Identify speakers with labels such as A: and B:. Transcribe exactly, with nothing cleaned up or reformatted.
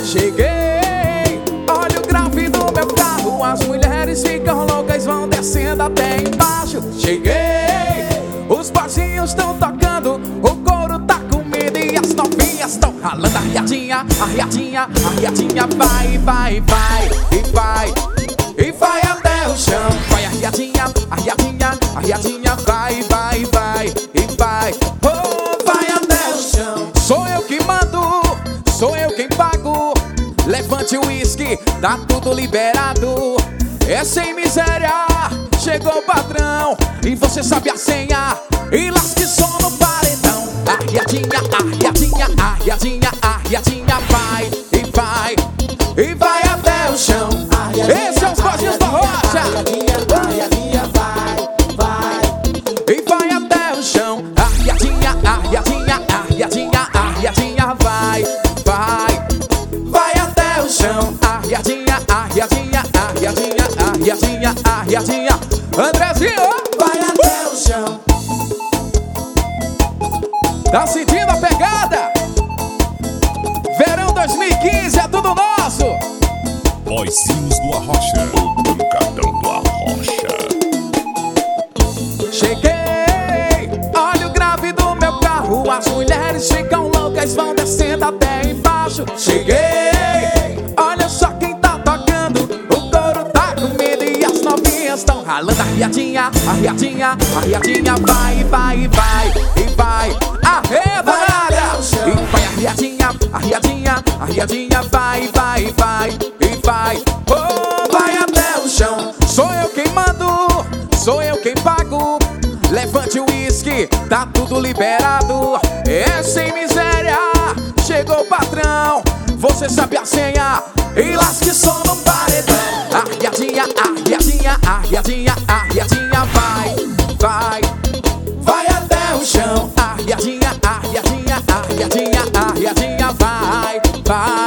A: Cheguei, olha o grave do meu carro. As mulheres ficam loucas, vão descendo até embaixo. Cheguei, os barzinhos estão tocando, o couro tá comendo e as novinhas estão ralando. A riadinha, a riadinha, a riadinha vai, vai, vai, e vai, e vai até o chão. Vai a riadinha, a riadinha, a riadinha vai, vai, vai, e vai, oh, vai até o chão. Sou eu que mando, sou eu quem pago. Levante o uísque, tá tudo liberado. É sem miséria, chegou o patrão e você sabe a senha. E lasque som no paredão. A riadinha, a riadinha, a riadinha, a riadinha vai, e vai, e vai até o chão. Esses são os Gordinhos da Rocha.
B: A riadinha vai, vai,
A: e vai até o chão. A riadinha, a riadinha, a riadinha, a riadinha vai, vai, vai até o chão. A riadinha, a riadinha, a riadinha, a riadinha, a riadinha. Andrezinho,
B: vai até o chão.
A: tá sentindo a pegada? Verão dois mil e quinze é tudo nosso.
C: Boizinhos do Arrocha, o pancadão do Arrocha.
A: Cheguei, olha o grave do meu carro. As mulheres ficam loucas, vão descendo até embaixo. Cheguei, olha só quem tá tocando, o couro tá comendo e as novinhas estão ralando. A riadinha, a riadinha, a riadinha vai, vai, vai, e vai, arreda na área. E vai a riadinha, a riadinha, a riadinha vai, vai, vai, e vai, oh, vai até o chão. Sou eu quem mando, sou eu quem pago. Levante o uísque, tá tudo liberado. É sem miséria, chegou o patrão, você sabe a senha. E lasque som no paredão. A riadinha, a riadinha, a riadinha, a riadinha vai, vai, vai até o chão. A riadinha, a riadinha, a riadinha, a riadinha vai, vai.